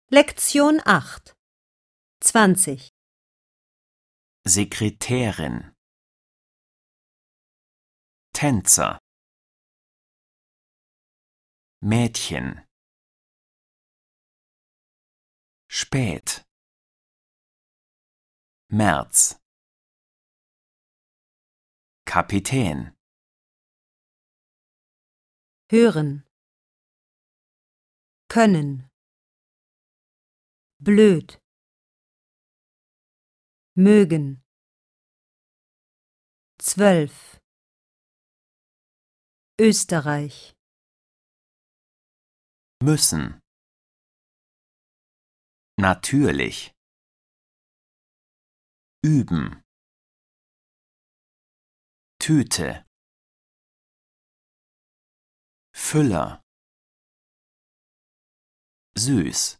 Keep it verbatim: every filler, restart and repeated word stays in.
Lektion acht. zwanzig. Sekretärin, Tänzer, Mädchen, spät, März, Kapitän, Hören. Können. Blöd. Mögen. Zwölf. Österreich. müssen, natürlich, üben, Tüte, Füller, süß.